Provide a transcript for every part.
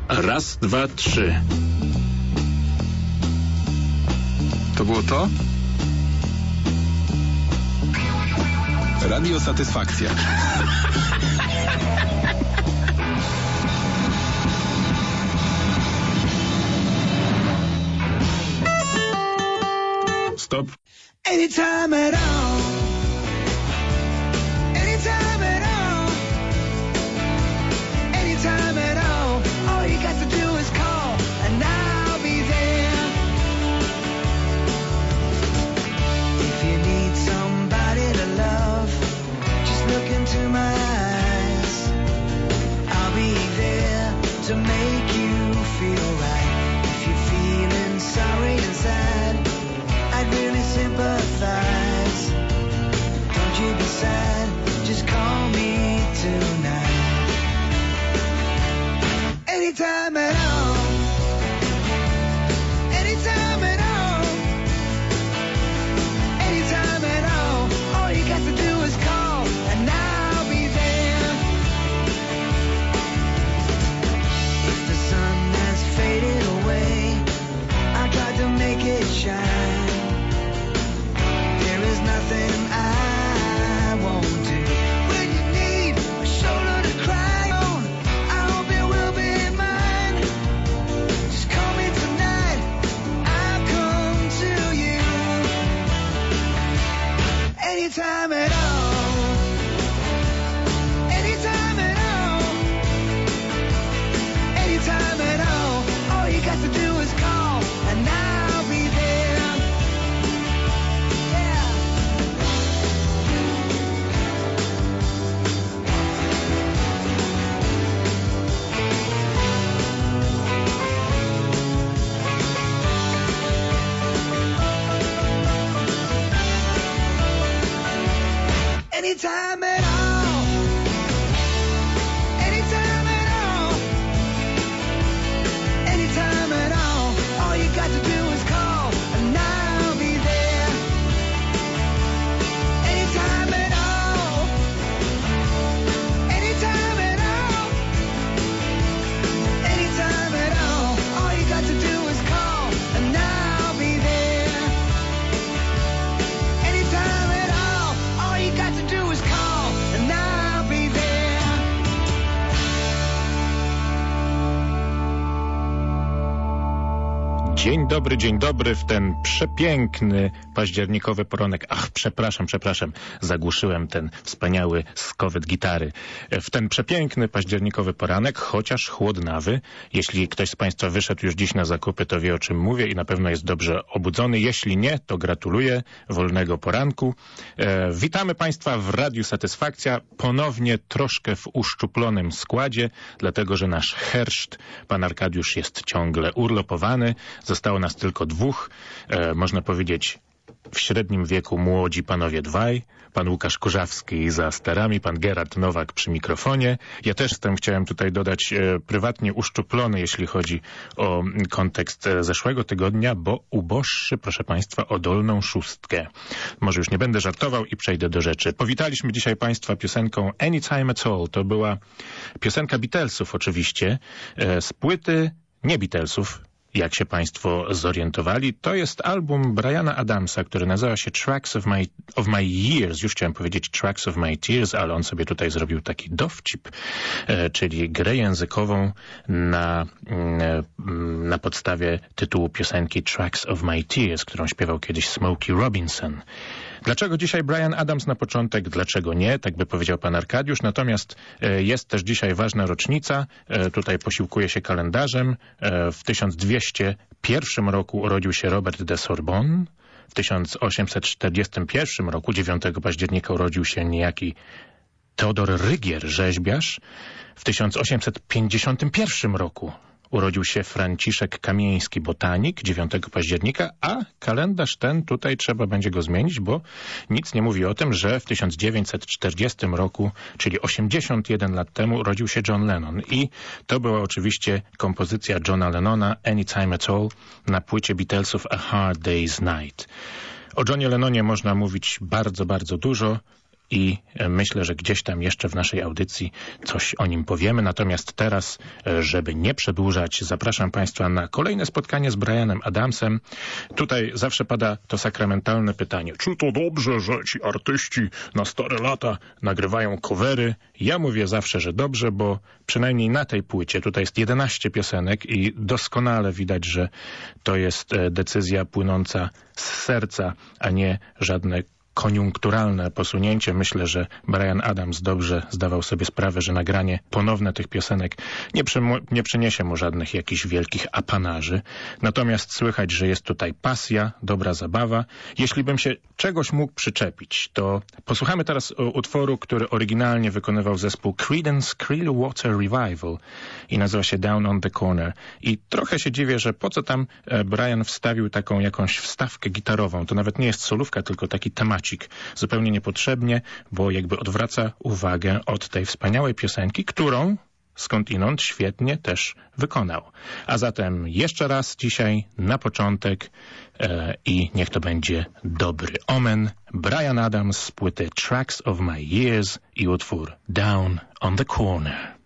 Raz, dwa, trzy. To było to? Radio Satysfakcja. Stop. Anytime at all. Anytime at all. Anytime at all. All you got to do is call and I'll be there. If you need somebody to love, just look into my eyes. I'll be there to make you feel right. If you're feeling sorry inside, I'd really sympathize. Don't you be sad, just call me tonight. Anytime at all. Anytime at all. Anytime at all. All you got to do is call and I'll be there. If the sun has faded away, I tried to make it shine. There is nothing I won't do. When you need a shoulder to cry on, I hope it will be mine. Just call me tonight, I'll come to you. Anytime at all. Anytime at all. Anytime at all. All you got to do is call and I'll be there. Yeah. Anytime at all. Anytime at all. Anytime at all. All you got to do is call and I'll be there. Anytime at all. Anytime at all. Anytime at all. All you got to do is call and I'll be there. Anytime at all. All you got to do is call and I'll be there. Dzień dobry w ten przepiękny październikowy poranek. Ach, przepraszam, zagłuszyłem ten wspaniały skowyt gitary. W ten przepiękny październikowy poranek, chociaż chłodnawy. Jeśli ktoś z Państwa wyszedł już dziś na zakupy, to wie, o czym mówię i na pewno jest dobrze obudzony. Jeśli nie, to gratuluję wolnego poranku. Witamy Państwa w Radiu Satysfakcja, ponownie troszkę w uszczuplonym składzie, dlatego że nasz herszt, pan Arkadiusz, jest ciągle urlopowany. Zostało nas tylko dwóch, można powiedzieć w średnim wieku młodzi panowie dwaj, pan Łukasz Kurzawski za sterami, pan Gerard Nowak przy mikrofonie. Ja też chciałem tutaj dodać prywatnie uszczuplony, jeśli chodzi o kontekst zeszłego tygodnia, bo uboższy, proszę Państwa, o dolną szóstkę. Może już nie będę żartował i przejdę do rzeczy. Powitaliśmy dzisiaj Państwa piosenką Anytime at All. To była piosenka Beatlesów oczywiście, z płyty nie Beatlesów, jak się Państwo zorientowali. To jest album Briana Adamsa, który nazywa się Tracks of My Years. Już chciałem powiedzieć Tracks of My Tears, ale on sobie tutaj zrobił taki dowcip, czyli grę językową na podstawie tytułu piosenki Tracks of My Tears, którą śpiewał kiedyś Smokey Robinson. Dlaczego dzisiaj Brian Adams na początek? Dlaczego nie? Tak by powiedział pan Arkadiusz. Natomiast jest też dzisiaj ważna rocznica. Tutaj posiłkuję się kalendarzem. W 1201 roku urodził się Robert de Sorbonne. W 1841 roku, 9 października, urodził się niejaki Teodor Rygier, rzeźbiarz. W 1851 roku urodził się Franciszek Kamieński, botanik, 9 października, a kalendarz ten tutaj trzeba będzie go zmienić, bo nic nie mówi o tym, że w 1940 roku, czyli 81 lat temu, urodził się John Lennon. I to była oczywiście kompozycja Johna Lennona, Anytime at All, na płycie Beatlesów A Hard Day's Night. O Johnie Lennonie można mówić bardzo, bardzo dużo. i myślę, że gdzieś tam jeszcze w naszej audycji coś o nim powiemy. Natomiast teraz, żeby nie przedłużać, zapraszam Państwa na kolejne spotkanie z Bryanem Adamsem. Tutaj zawsze pada to sakramentalne pytanie, czy to dobrze, że ci artyści na stare lata nagrywają covery? Ja mówię zawsze, że dobrze, bo przynajmniej na tej płycie, tutaj jest 11 piosenek i doskonale widać, że to jest decyzja płynąca z serca, a nie żadne koniunkturalne posunięcie. Myślę, że Bryan Adams dobrze zdawał sobie sprawę, że nagranie ponowne tych piosenek nie przyniesie mu żadnych jakichś wielkich apanarzy. Natomiast słychać, że jest tutaj pasja, dobra zabawa. Jeśli bym się czegoś mógł przyczepić, to posłuchamy teraz utworu, który oryginalnie wykonywał zespół Creedence Clearwater Revival i nazywa się Down on the Corner. I trochę się dziwię, że po co tam Bryan wstawił taką jakąś wstawkę gitarową. To nawet nie jest solówka, tylko taki temacik. Zupełnie niepotrzebnie, bo jakby odwraca uwagę od tej wspaniałej piosenki, którą skądinąd świetnie też wykonał. A zatem jeszcze raz dzisiaj na początek i niech to będzie dobry omen. Bryan Adams z płyty Tracks of My Years i utwór Down on the Corner.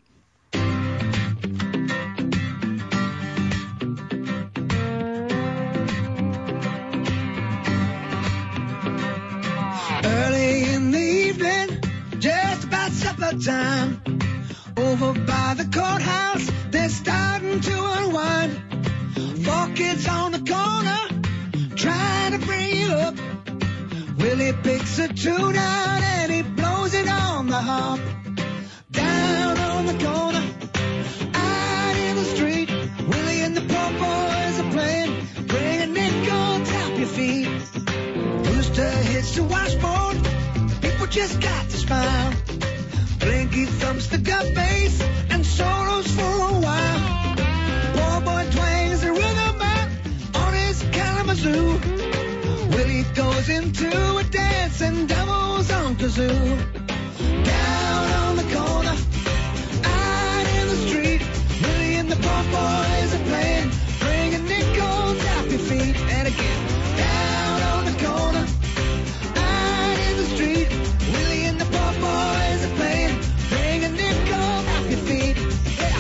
Early in the evening, just about supper time, over by the courthouse, they're starting to unwind. 4 kids on the corner, trying to bring you up. Willie picks a tune out and he blows it on the harp. Down on the corner, out in the street, Willie and the poor boys are playing. Bring a nickel, tap your feet. Rooster hits the washboard, people just got to smile. Blinky thumps the gut bass and solos for a while. Poor boy twangs the rhythm out on his Kalamazoo. Willie goes into a dance and doubles on kazoo. Down on the corner, out in the street, Willie and the poor boys are playing. Bring a nickel, tap your feet, and again. Down on the corner, out in the street, Willie and the poor boys are playing. Bring a nickel, tap your feet, yeah.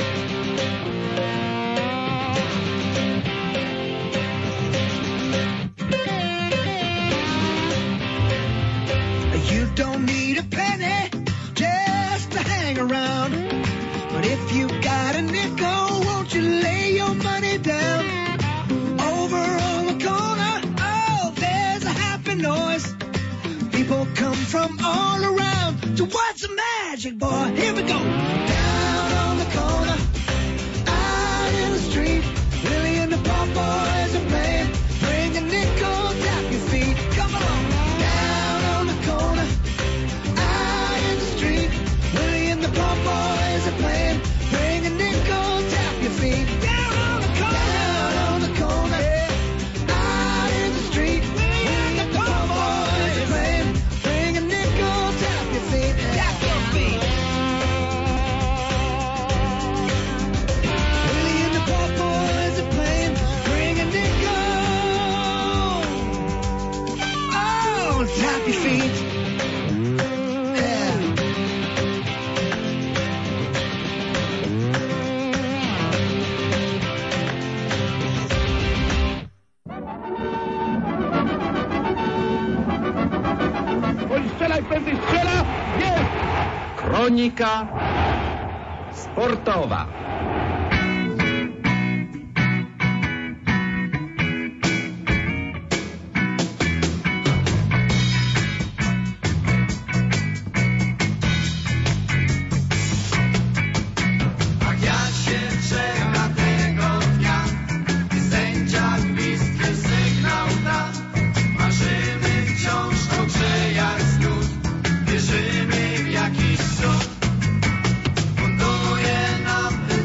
You don't need a penny just to hang around. But if you got a nickel, won't you lay your money down? Over on the corner, oh, there's a happy noise. People come from all around to watch the magic, boy. Here we go. Down on the corner, out in the street, Willie and the poor boys are playing. Bring a nickel, tap your feet. Come along. Down on the corner, out in the street, Willie and the poor boys are playing. Bring a nickel, tap your feet. Down on the corner, down on the corner, yeah. Out in the street, Willie and the poor boys are playing. Bring a nickel, tap your feet. Tap your feet. Willie and the poor boys are playing. Bring a nickel. Oh, tap your feet. Yeah. Strzelaj, pewnie strzela! Jest! Kronika sportowa. Tak jak się czeka tego dnia, gdy sędzia gwizdkiem sygnał da. Marzymy wciąż o grze jak znów, wierzymy w jakiś cud. Funduje nam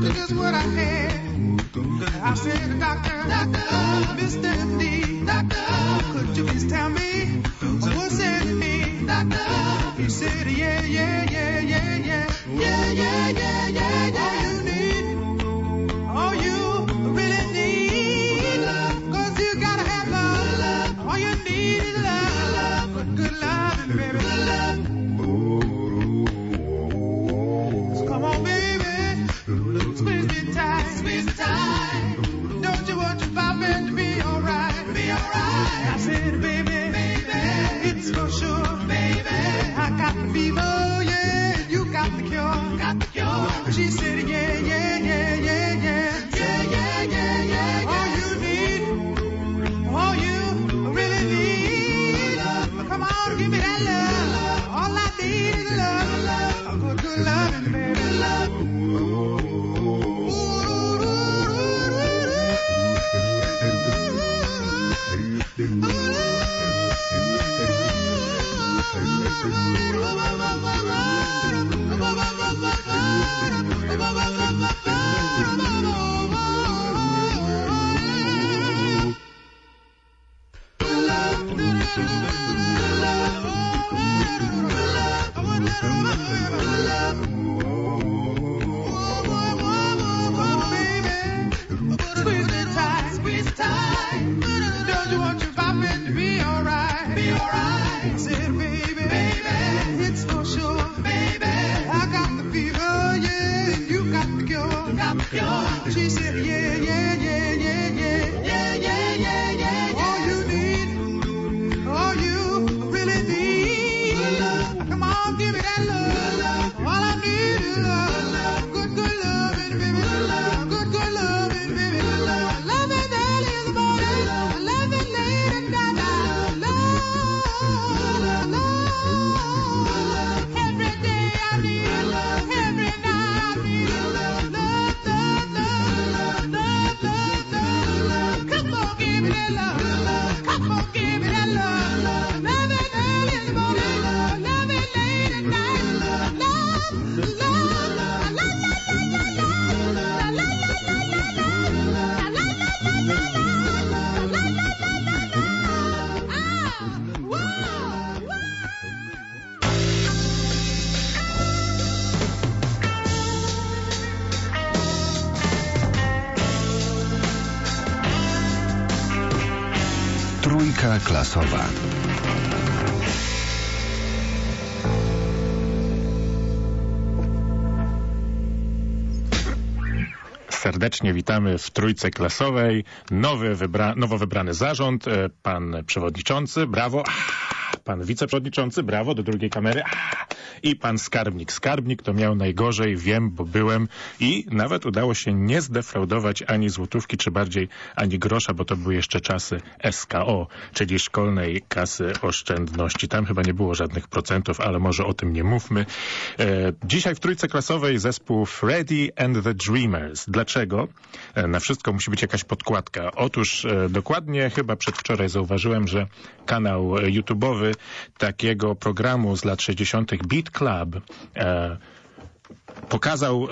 doctor, just what I had. I said, doctor, Mr. MD, doctor, could you please tell me what's in me, doctor? He said, yeah, yeah, yeah, yeah, yeah, yeah, yeah, yeah, yeah, yeah. You need, all you really need, 'cause you gotta have love. All you need is love, good love, baby. So come on, baby, squeeze me tight, squeeze me tight. Don't you want your papa to be alright, be alright? I said, baby, it's for sure, baby. I got the fever, yeah, you got the cure, got the cure. She said, yeah, yeah, yeah, yeah, yeah, yeah, yeah, yeah, yeah. All you need, all you really need, come on, give me that love. All I need is love, good loving, baby. She said, yeah, yeah, yeah, yeah, yeah, yeah, yeah, yeah, yeah. All you need, all you really need. Come on, give me that love. All I need is love. Good, good loving, baby. Good, good loving, baby. Loving early in the morning. Loving late at night. Love, love. Every day I need love. Every night I need love. Come on, give me that love. Come on, give me that love. Love it early in the morning. Love it late at night. Love, love, la la la la la la la la la la. Trójka klasowa. Serdecznie witamy w Trójce Klasowej. Nowo wybrany zarząd, pan przewodniczący, brawo, pan wiceprzewodniczący, brawo, do drugiej kamery, i pan skarbnik. Skarbnik to miał najgorzej, wiem, bo byłem, i nawet udało się nie zdefraudować ani złotówki, czy bardziej ani grosza, bo to były jeszcze czasy SKO, czyli Szkolnej Kasy Oszczędności. Tam chyba nie było żadnych procentów, ale może o tym nie mówmy. Dzisiaj w Trójce Klasowej zespół Freddie and the Dreamers. Dlaczego? Na wszystko musi być jakaś podkładka. Otóż dokładnie chyba przedwczoraj zauważyłem, że kanał YouTube'owy takiego programu z lat 60. Beat Club pokazał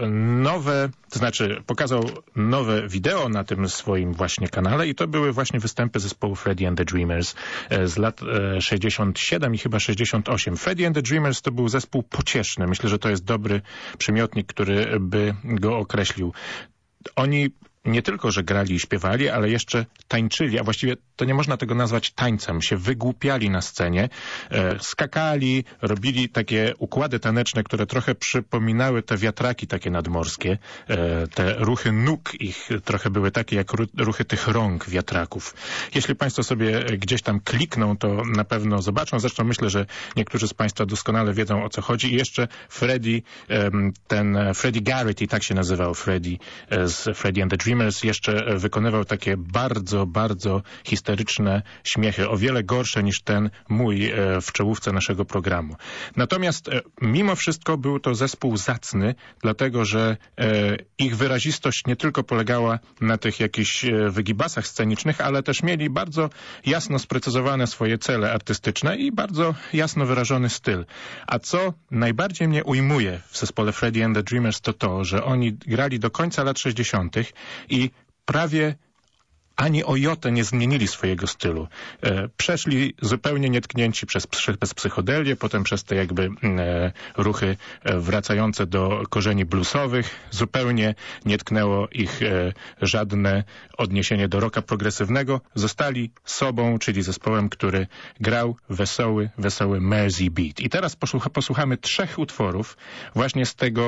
nowe wideo na tym swoim właśnie kanale, i to były właśnie występy zespołu Freddie and the Dreamers z lat 67 i chyba 68. Freddie and the Dreamers to był zespół pocieszny. Myślę, że to jest dobry przymiotnik, który by go określił. Oni nie tylko, że grali i śpiewali, ale jeszcze tańczyli, a właściwie to nie można tego nazwać tańcem. Się wygłupiali na scenie, skakali, robili takie układy taneczne, które trochę przypominały te wiatraki takie nadmorskie. Te ruchy nóg ich trochę były takie jak ruchy tych rąk wiatraków. Jeśli państwo sobie gdzieś tam klikną, to na pewno zobaczą. Zresztą myślę, że niektórzy z państwa doskonale wiedzą, o co chodzi. I jeszcze Freddie Garrity, tak się nazywał Freddie z Freddie and the Dreamers, Dreamers jeszcze wykonywał takie bardzo, bardzo histeryczne śmiechy, o wiele gorsze niż ten mój w czołówce naszego programu. Natomiast mimo wszystko był to zespół zacny, dlatego że ich wyrazistość nie tylko polegała na tych jakichś wygibasach scenicznych, ale też mieli bardzo jasno sprecyzowane swoje cele artystyczne i bardzo jasno wyrażony styl. A co najbardziej mnie ujmuje w zespole Freddie and the Dreamers to, że oni grali do końca lat 60. i prawie ani o jotę nie zmienili swojego stylu. Przeszli zupełnie nietknięci przez psychodelię, potem przez te jakby ruchy wracające do korzeni bluesowych. Zupełnie nie tknęło ich żadne odniesienie do rocka progresywnego. Zostali sobą, czyli zespołem, który grał wesoły Mersey Beat. I teraz posłuchamy 3 utworów właśnie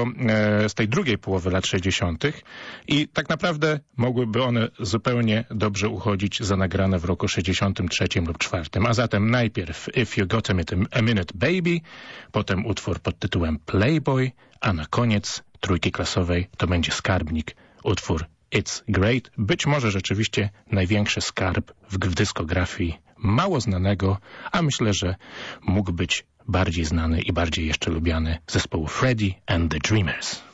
z tej drugiej połowy lat 60. I tak naprawdę mogłyby one zupełnie dobrze uchodzić za nagrane w roku 63 lub 4. A zatem najpierw If You Got a Minute Baby, potem utwór pod tytułem Playboy, a na koniec trójki klasowej to będzie skarbnik, utwór It's Great, być może rzeczywiście największy skarb w dyskografii mało znanego, a myślę, że mógł być bardziej znany i bardziej jeszcze lubiany zespołu Freddie and the Dreamers.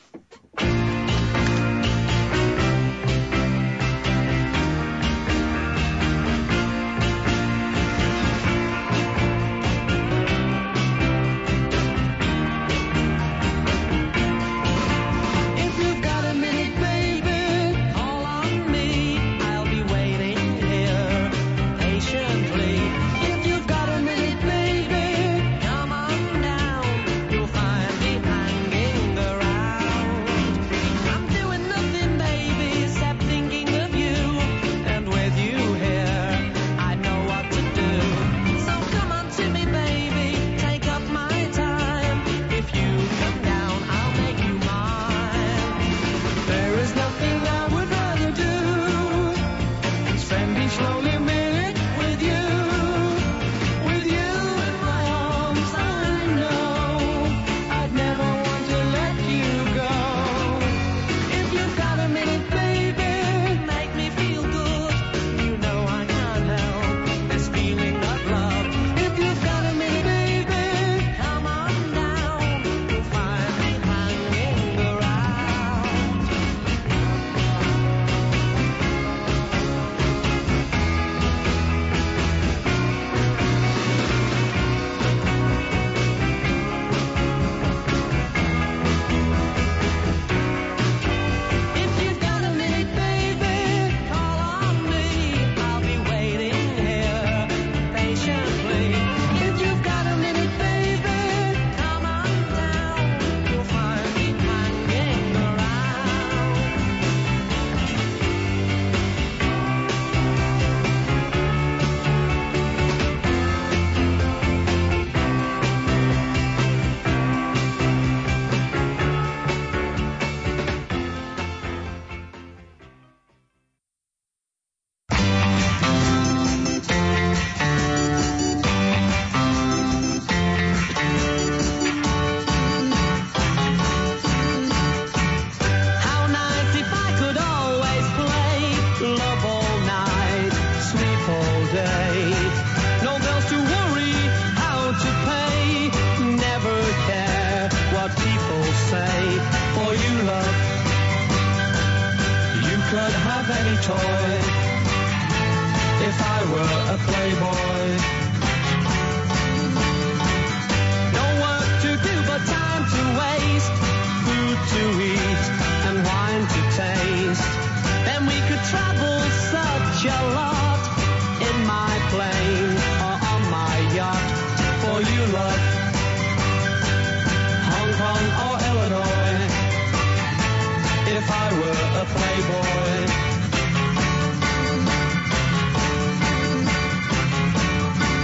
Playboy.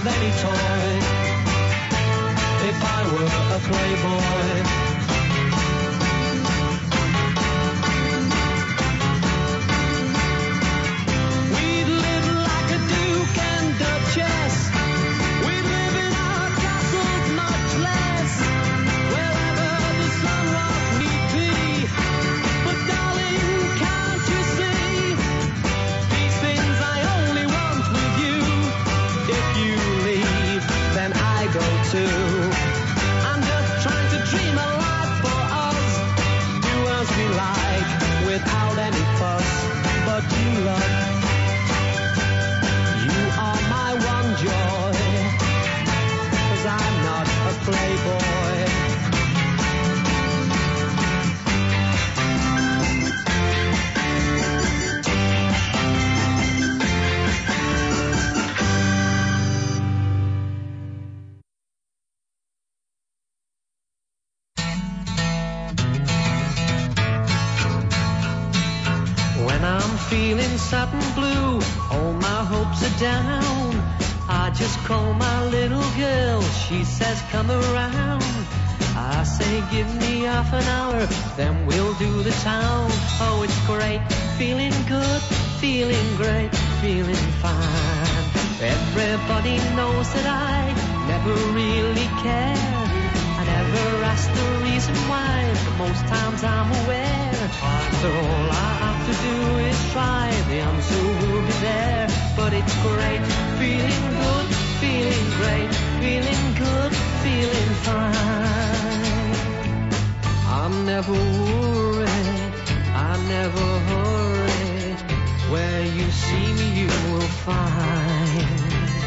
any toy. If I were a playboy, we'd live like a duke and duchess. We'd live in our castles much less, wherever the sunrise need be. But darling, can't you see, these things I only want with you. If you leave, then I go too. I'm just trying to dream a life for us, do as we like, without any fuss. But you, love, you are my one joy, 'cause I'm not a playboy. When I'm feeling sad and blue, all my hopes are down, I just call my little girl, she says come around. I say give me half an hour, then we'll do the town. Oh, it's great, feeling good, feeling great, feeling fine. Everybody knows that I never really care. I never ask the reason why, but most times I'm aware. After all I have to do is try, the answer will be there. But it's great, feeling good, feeling great, feeling good, feeling fine. I'm never worried, I never hurry, where you see me you will find.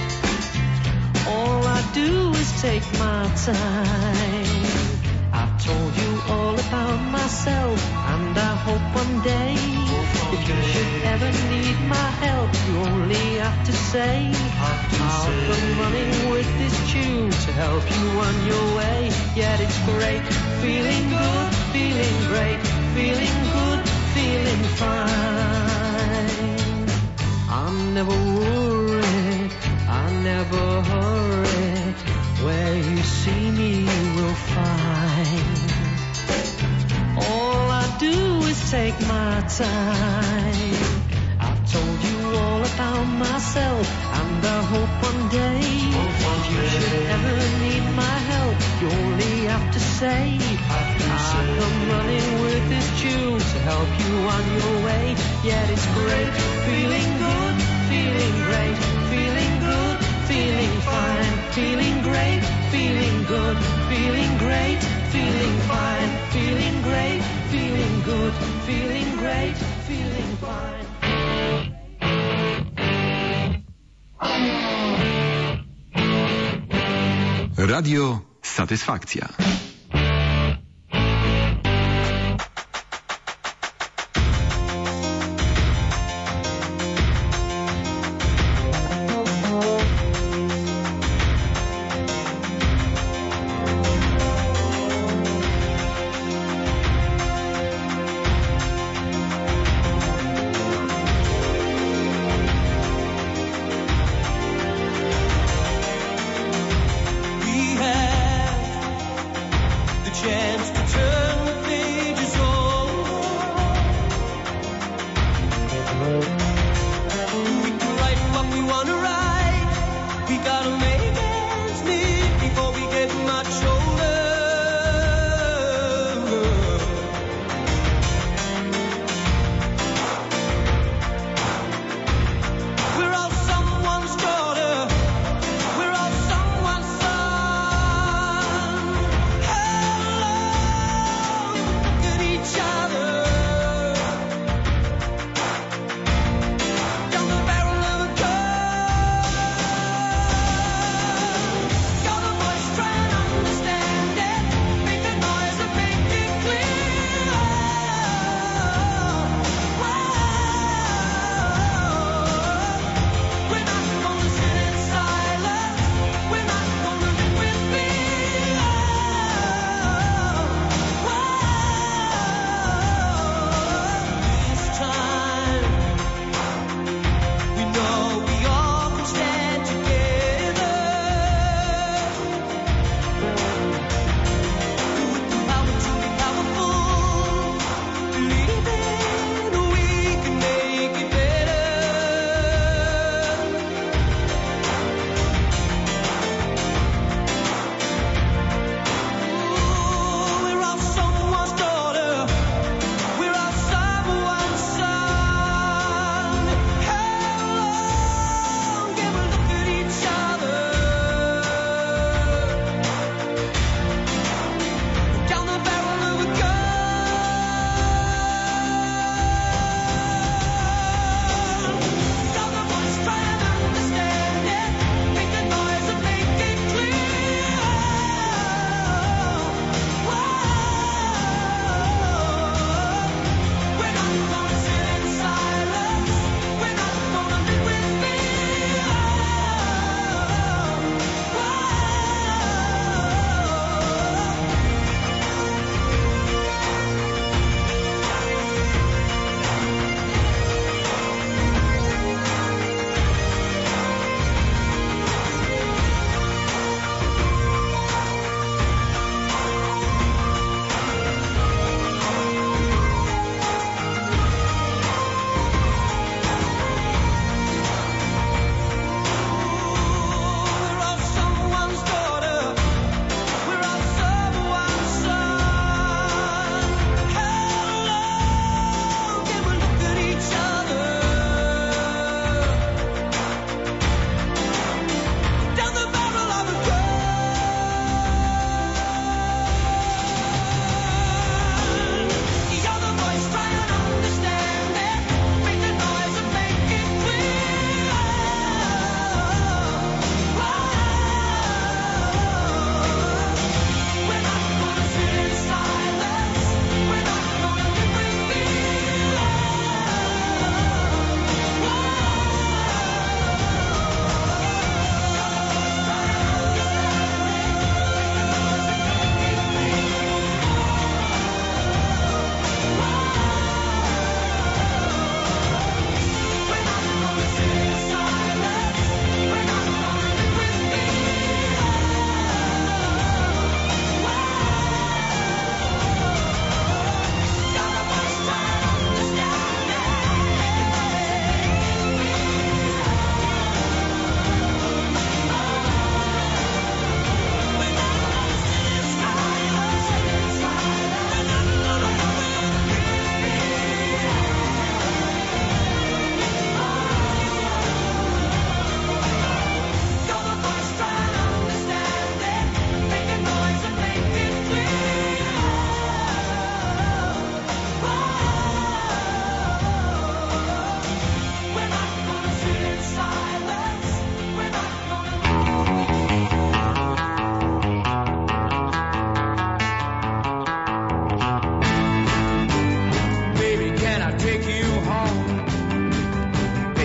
All I do is take my time. I've told you all about myself, and I hope one day, if you should ever need my help, you only have to say, I'll come running with this tune to help you on your way. Yeah, it's great, feeling good, feeling great, feeling good, feeling fine. I'm never worried, I never hurry, where you see me you will find. All I do is take my time. I've told you all about myself, and I hope one day, if you should ever need my help, you only have to say, I'll come running with this tune to help you on your way. Yeah, it's great, feeling good, feeling great, feeling good, feeling fine, feeling great, feeling good, feeling great, feeling fine, feeling great, feeling good, feeling great, feeling fine. Radio Satysfakcja.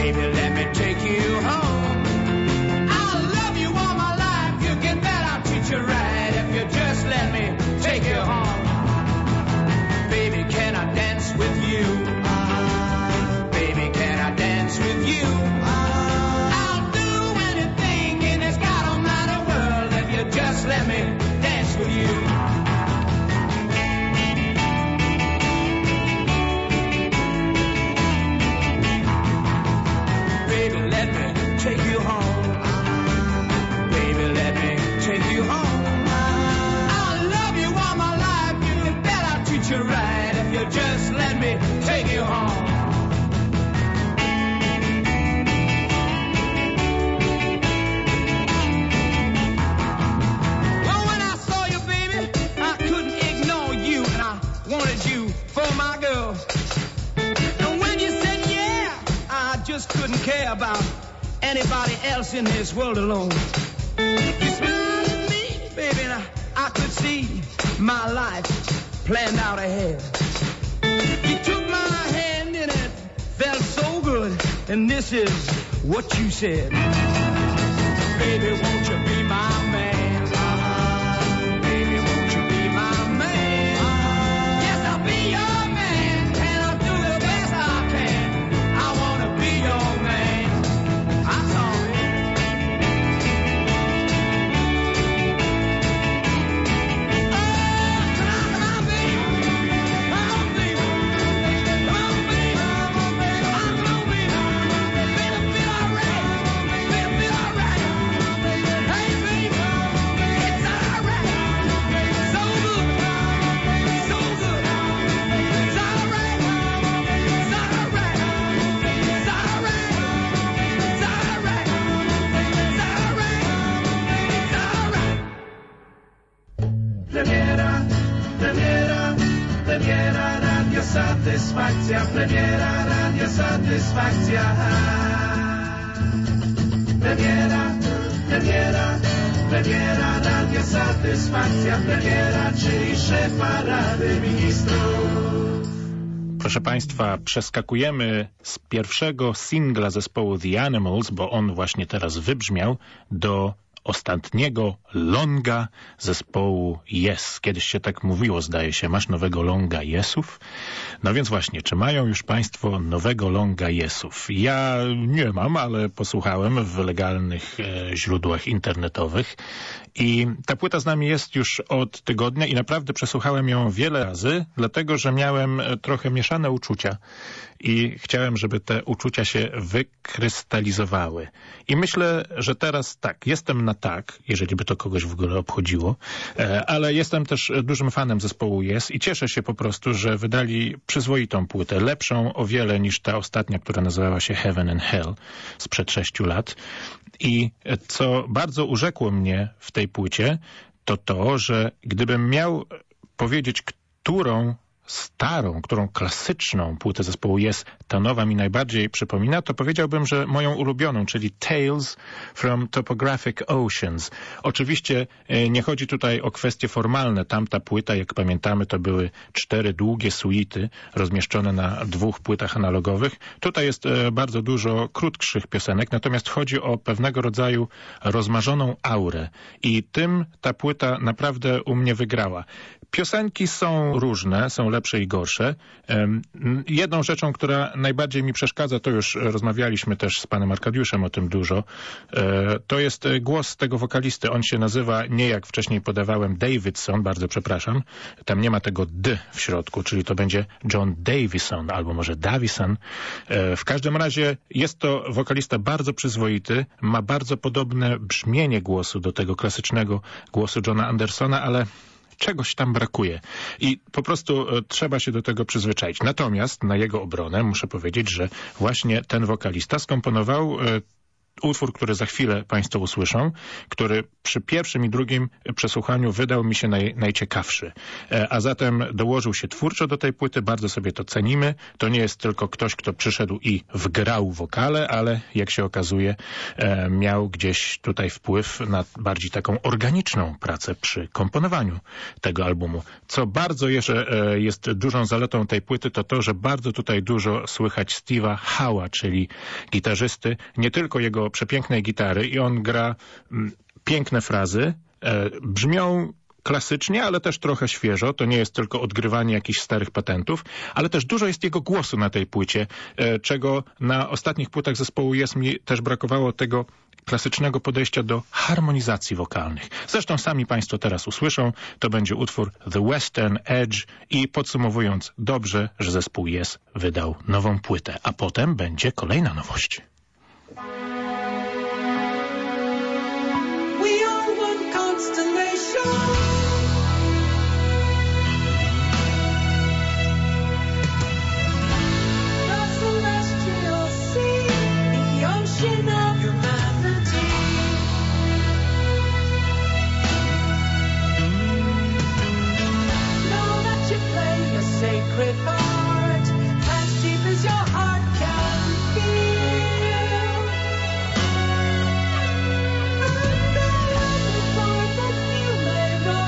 Baby, let me take you home. I'll love you all my life. You can bet I'll treat you right if you just let me take you home. Baby, can I dance with you? Baby, can I dance with you? I'll do anything in this God almighty world if you just let me dance with you. Baby, let me take you home. Baby, let me take you home. I'll love you all my life. You can bet I'll treat you right if you just let me take you home. Well, when I saw you, baby, I couldn't ignore you, and I wanted you for my girl. And when you said yeah, I just couldn't care about anybody else in this world alone. You smiled at me, baby, and I could see my life planned out ahead. You took my hand and it felt so good, and this is what you said. Baby, won't you be my man? Baby, won't you be my man? Yes, I'll be your man, and I'll do the best I can. I wanna be your man. I'm sorry. Come on, baby. Come on, baby. Come on, baby. Come on, baby. Baby, feel alright. Baby, feel alright. Hey, baby, it's alright. So good. So good. It's alright. It's alright. It's alright. It's alright. It's alright. It's alright. Premiera Radio Satysfakcja, premiera Radio Satysfakcja. Premiera Radio Satysfakcja, premiera, czyli szefa Rady Ministrów. Proszę Państwa, przeskakujemy z pierwszego singla zespołu The Animals, bo on właśnie teraz wybrzmiał, do ostatniego longa zespołu Yes. Kiedyś się tak mówiło, zdaje się, masz nowego longa Yesów? No więc właśnie, czy mają już Państwo nowego longa Yesów? Ja nie mam, ale posłuchałem w legalnych źródłach internetowych i ta płyta z nami jest już od tygodnia i naprawdę przesłuchałem ją wiele razy, dlatego że miałem trochę mieszane uczucia i chciałem, żeby te uczucia się wykrystalizowały. I myślę, że teraz tak, jestem na tak, jeżeli by to kogoś w ogóle obchodziło, ale jestem też dużym fanem zespołu Yes i cieszę się po prostu, że wydali przyzwoitą płytę, lepszą o wiele niż ta ostatnia, która nazywała się Heaven and Hell sprzed 6 lat. I co bardzo urzekło mnie w tej płycie, to to, że gdybym miał powiedzieć, którą klasyczną płytę zespołu Yes ta nowa mi najbardziej przypomina, to powiedziałbym, że moją ulubioną, czyli Tales from Topographic Oceans. Oczywiście nie chodzi tutaj o kwestie formalne. Tamta płyta, jak pamiętamy, to były 4 długie suity rozmieszczone na 2 płytach analogowych. Tutaj jest bardzo dużo krótszych piosenek, natomiast chodzi o pewnego rodzaju rozmarzoną aurę i tym ta płyta naprawdę u mnie wygrała. Piosenki są różne, są lepsze i gorsze. Jedną rzeczą, która najbardziej mi przeszkadza, to już rozmawialiśmy też z panem Arkadiuszem o tym dużo, to jest głos tego wokalisty. On się nazywa, nie jak wcześniej podawałem, Davidson, bardzo przepraszam. Tam nie ma tego D w środku, czyli to będzie John Davison albo może Davison. W każdym razie jest to wokalista bardzo przyzwoity, ma bardzo podobne brzmienie głosu do tego klasycznego głosu Johna Andersona, ale czegoś tam brakuje i po prostu trzeba się do tego przyzwyczaić. Natomiast na jego obronę muszę powiedzieć, że właśnie ten wokalista skomponował utwór, który za chwilę Państwo usłyszą, który przy pierwszym i drugim przesłuchaniu wydał mi się najciekawszy. A zatem dołożył się twórczo do tej płyty, bardzo sobie to cenimy. To nie jest tylko ktoś, kto przyszedł i wgrał wokale, ale jak się okazuje miał gdzieś tutaj wpływ na bardziej taką organiczną pracę przy komponowaniu tego albumu. Co bardzo jeszcze jest dużą zaletą tej płyty, to to, że bardzo tutaj dużo słychać Steve'a Howe'a, czyli gitarzysty, nie tylko jego przepięknej gitary i on gra piękne frazy, brzmią klasycznie, ale też trochę świeżo. To nie jest tylko odgrywanie jakichś starych patentów, ale też dużo jest jego głosu na tej płycie, czego na ostatnich płytach zespołu Yes mi też brakowało, tego klasycznego podejścia do harmonizacji wokalnych. Zresztą sami Państwo teraz usłyszą, to będzie utwór The Western Edge i podsumowując, dobrze, że zespół Yes wydał nową płytę, a potem będzie kolejna nowość. We are one constellation. The celestial sea, the ocean of humanity. Know that you play a sacred part, as deep as your heart can feel. And no other thought that you may roam.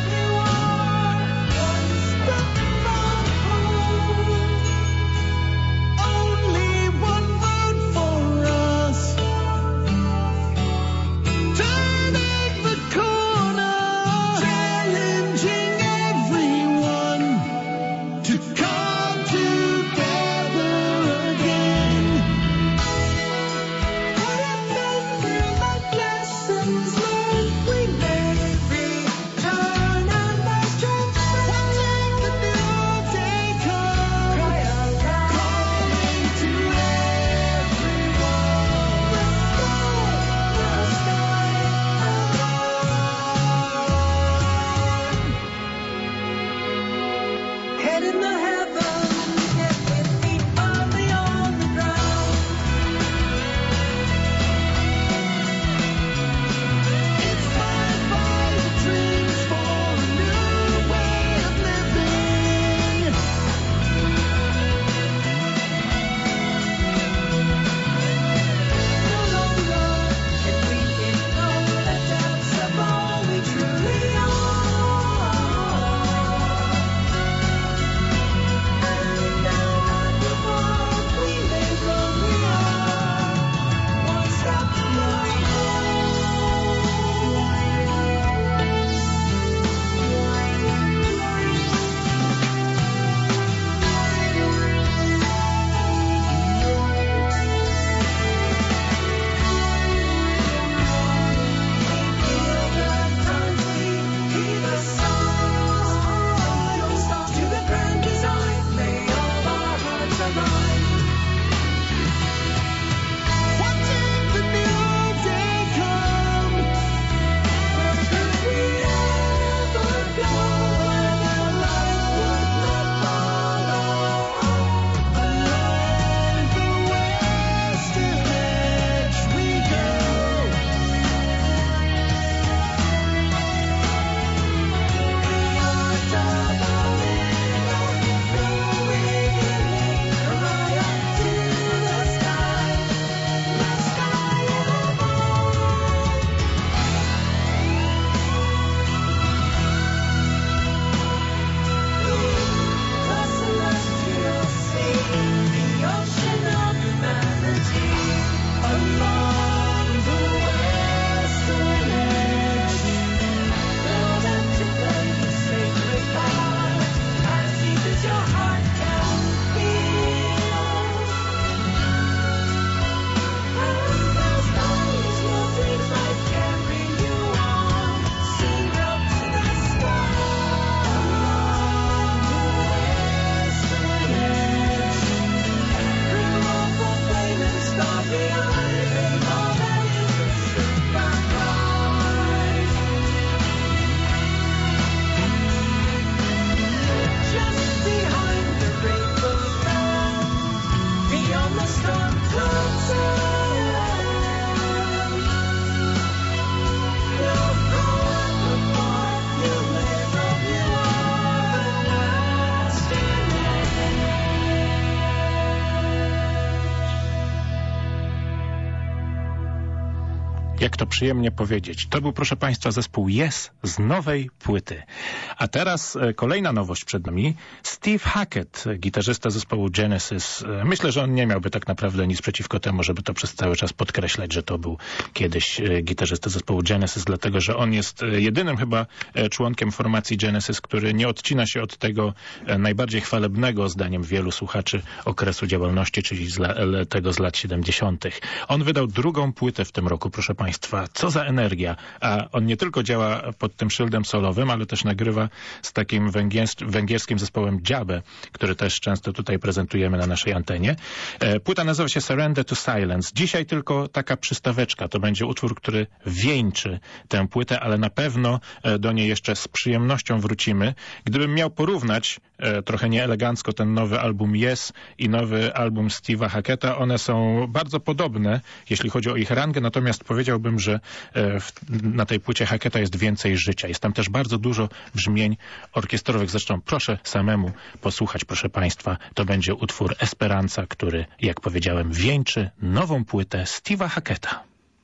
Jak to przyjemnie powiedzieć. To był, proszę Państwa, zespół Yes z nowej płyty. A teraz kolejna nowość przed nami. Steve Hackett, gitarzysta zespołu Genesis. Myślę, że on nie miałby tak naprawdę nic przeciwko temu, żeby to przez cały czas podkreślać, że to był kiedyś gitarzysta zespołu Genesis, dlatego że on jest jedynym chyba członkiem formacji Genesis, który nie odcina się od tego najbardziej chwalebnego, zdaniem wielu słuchaczy, okresu działalności, czyli tego z lat 70. On wydał drugą płytę w tym roku, proszę Państwa. Co za energia. A on nie tylko działa pod tym szyldem solowym, ale też nagrywa z takim węgierskim zespołem Dziabę, który też często tutaj prezentujemy na naszej antenie. Płyta nazywa się Surrender to Silence. Dzisiaj tylko taka przystaweczka. To będzie utwór, który wieńczy tę płytę, ale na pewno do niej jeszcze z przyjemnością wrócimy. Gdybym miał porównać trochę nieelegancko ten nowy album Yes i nowy album Steve'a Hacketta, one są bardzo podobne, jeśli chodzi o ich rangę, natomiast powiedziałbym, że na tej płycie Hacketta jest więcej życia. Jest tam też bardzo dużo brzmień orkiestrowych. Zresztą proszę samemu posłuchać, proszę Państwa. To będzie utwór Esperanza, który, jak powiedziałem, wieńczy nową płytę Steve'a Hacketta.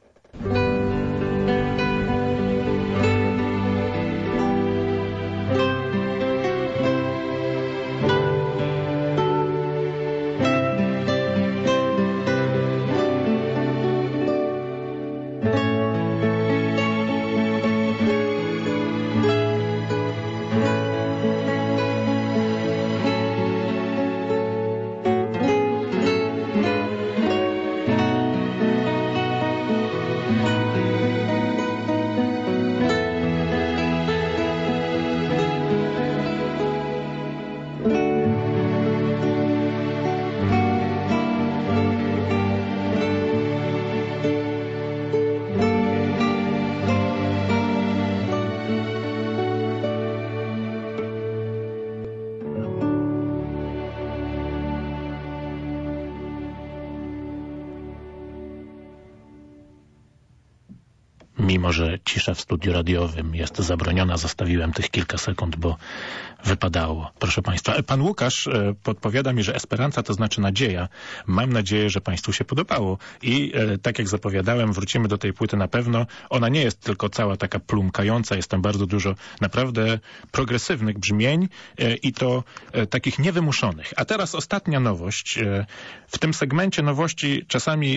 Mimo że cisza w studiu radiowym jest zabroniona, zostawiłem tych kilka sekund, bo wypadało. Proszę Państwa, pan Łukasz podpowiada mi, że Esperanza to znaczy nadzieja. Mam nadzieję, że Państwu się podobało i tak jak zapowiadałem, wrócimy do tej płyty na pewno. Ona nie jest tylko cała taka plumkająca, jest tam bardzo dużo naprawdę progresywnych brzmień i to takich niewymuszonych. A teraz ostatnia nowość. W tym segmencie nowości czasami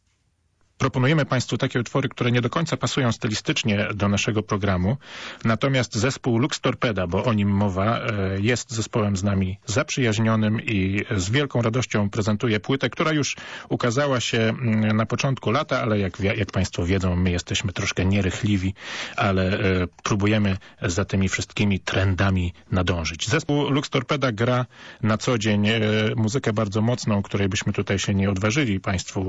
proponujemy Państwu takie utwory, które nie do końca pasują stylistycznie do naszego programu. Natomiast zespół Lux Torpeda, bo o nim mowa, jest zespołem z nami zaprzyjaźnionym i z wielką radością prezentuje płytę, która już ukazała się na początku lata, ale jak Państwo wiedzą, my jesteśmy troszkę nierychliwi, ale próbujemy za tymi wszystkimi trendami nadążyć. Zespół Lux Torpeda gra na co dzień muzykę bardzo mocną, której byśmy tutaj się nie odważyli Państwu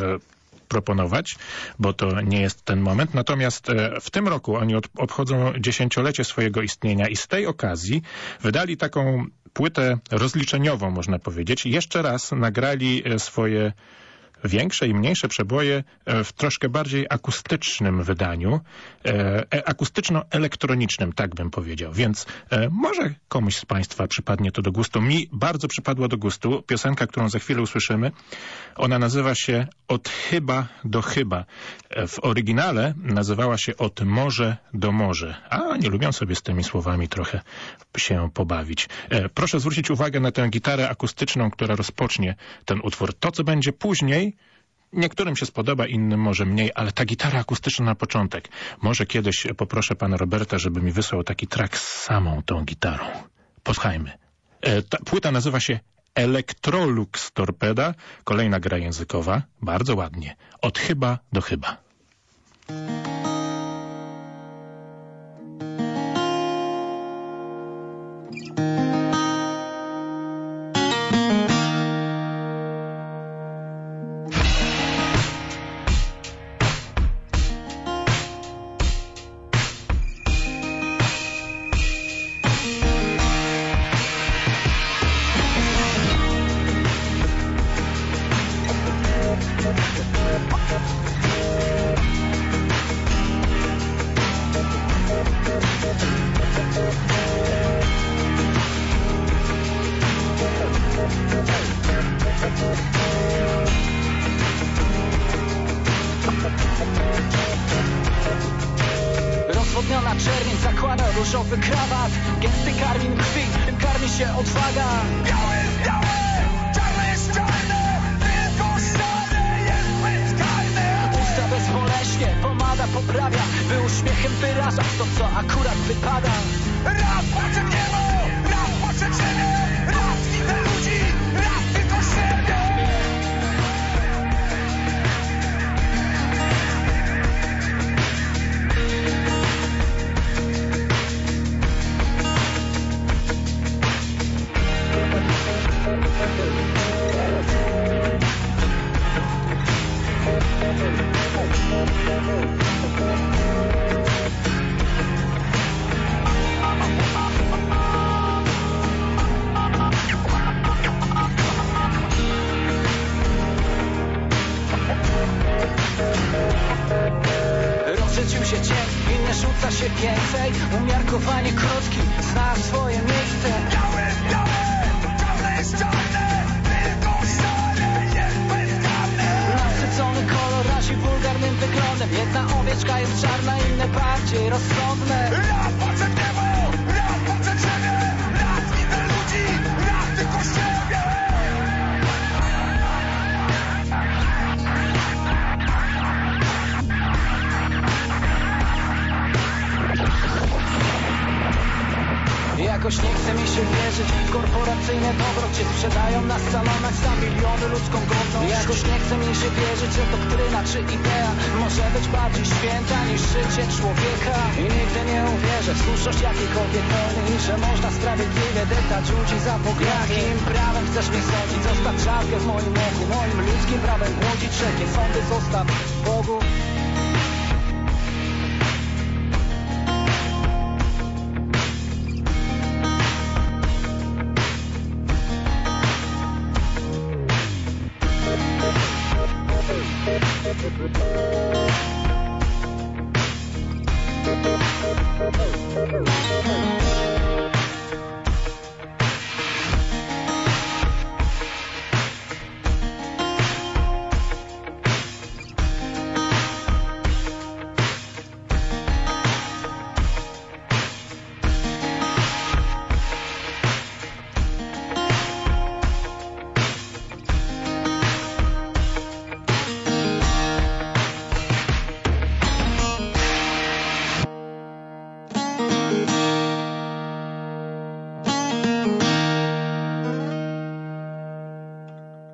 proponować, bo to nie jest ten moment. Natomiast w tym roku oni obchodzą 10-lecie swojego istnienia i z tej okazji wydali taką płytę rozliczeniową, można powiedzieć. Jeszcze raz nagrali swoje większe i mniejsze przeboje w troszkę bardziej akustycznym wydaniu, akustyczno-elektronicznym, tak bym powiedział. Więc może komuś z Państwa przypadnie to do gustu. Mi bardzo przypadła do gustu piosenka, którą za chwilę usłyszymy. Ona nazywa się Od chyba do chyba. W oryginale nazywała się Od morze do morze. A oni lubią sobie z tymi słowami trochę się pobawić. Proszę zwrócić uwagę na tę gitarę akustyczną, która rozpocznie ten utwór. To, co będzie później, niektórym się spodoba, innym może mniej, ale ta gitara akustyczna na początek. Może kiedyś poproszę pana Roberta, żeby mi wysłał taki track z samą tą gitarą. Posłuchajmy. Ta płyta nazywa się Electrolux Torpeda. Kolejna gra językowa. Bardzo ładnie. Od chyba do chyba. rano, różowy krawat, gesty karmin krwi, tym karmi się odwaga. Biały jest biały, czarny jest czarny, tylko szary jest bezkarny. Usta bezboleśnie, pomada poprawia, by uśmiechem wyrażać to, co akurat wypada. Raz patrzę w niebo, raz patrzę w ziemię, raz widzę ludzi, raz tylko siebie. Rozrzecił się cień i nie rzuca się więcej. Umiarkowanie krótki, zna swoje miejsce. Biały jest biały, czarny jest czarny, tylko szary jest bezkarny. Nasycony kolor razi wulgarnym wyglądem. Jedna owieczka jest czarna, inne bardziej rozsądne. Raz patrzę w niebo, raz patrzę w ziemię, raz widzę ludzi, raz tylko siebie. Jakoś nie chce mi się wierzyć w korporacyjne dobro, gdzie sprzedają na salonach za miliony ludzką godność. Jakoś nie chce mi się wierzyć, że doktryna czy idea może być bardziej święta niż życie człowieka. I nigdy nie uwierzę w słuszność jakiejkolwiek wojny i że można sprawiedliwie deptać ludzi za poglądy. Jakim prawem chcesz mnie sądzić? Zostaw czapkę w moim oku, moim ludzkim prawem błądzić. Wszelkie sądy zostaw Bogu.